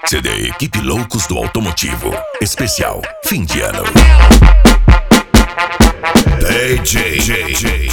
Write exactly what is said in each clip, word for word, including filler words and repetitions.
C D Equipe Loucos do Automotivo. Especial fim de ano. D J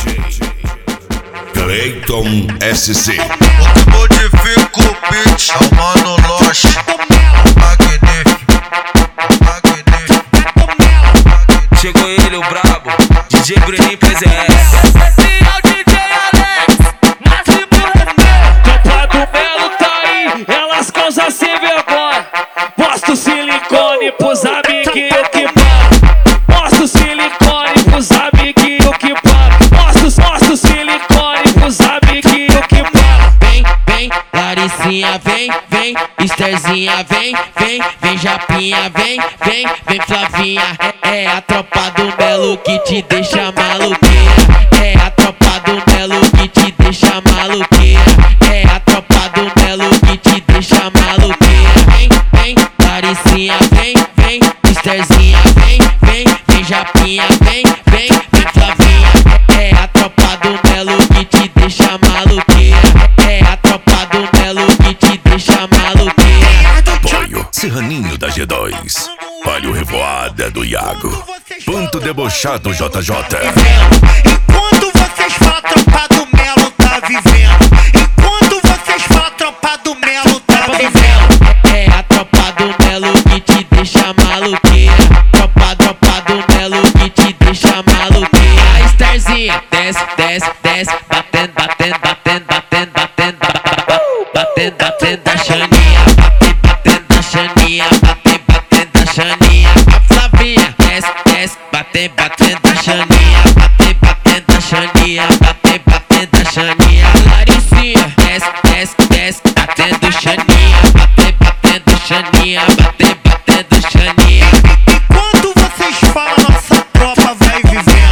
Clayton S C. Modifica o beat, é o Mano Loche. Magnífico, magnífico. Chegou ele, o brabo, D J Bruninho presente. Especial D J Alex, Máximo respeito. Tropa do Melo tá aí, elas causam sem vergonha. Mostra o silicone pros amiguinhos que paga. Mostra o silicone pros amiguinhos que paga. Mostra, mostra o silicone pros amiguinhos que paga. Vem, vem, Laricinha, vem, vem, Estherzinha, vem, vem, vem Japinha, vem, vem, vem Flavinha. É, é a tropa do Melo que te deixa maluquinha. É a tropa do Melo que te deixa maluquinha. É a tropa do Melo que te deixa maluquinha. Vem, vem, Laricinha, vem, vem, Estherzinha, vem, vem, vem Japinha, vem, vem, vem Flavinha. É a tropa do Melo que te deixa maluquinha. É a tropa do Melo que te deixa maluquinha. Apoio Serraninho da G dois. Olha o Revoada do Iago. Ponto Debochado J J. Enquanto vocês falam, a tropa do Melo tá vivendo. Enquanto vocês falam, a tropa do Melo tá vivendo. É a tropa do Melo que te deixa maluquinha. Tropa, tropa do Melo que te deixa maluquinha. A Starzinha desce, desce, desce, batendo, batendo, batendo, batendo, batendo, batendo, batendo da Xaninha, batendo, batendo da Xaninha, batendo, batendo da Xaninha. A Flavinha desce, desce, batendo, batendo da Xaninha, batendo, batendo da Xaninha, batendo, batendo da Xaninha. A Laricinha desce, desce, desce, batendo Xaninha, batendo, batendo Xaninha, batendo, batendo Xaninha. Enquanto vocês falam, nossa tropa vai vivendo.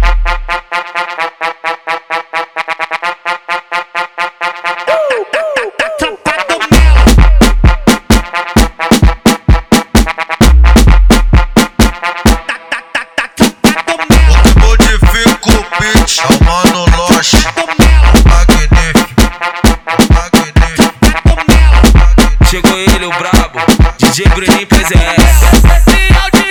Tropa do Melo. Tropa do Melo. Modifica o beat, é o Mano Loche. Magnífico, magnífico. Chegou ele, o brabo, D J Bruninho presente. Especial D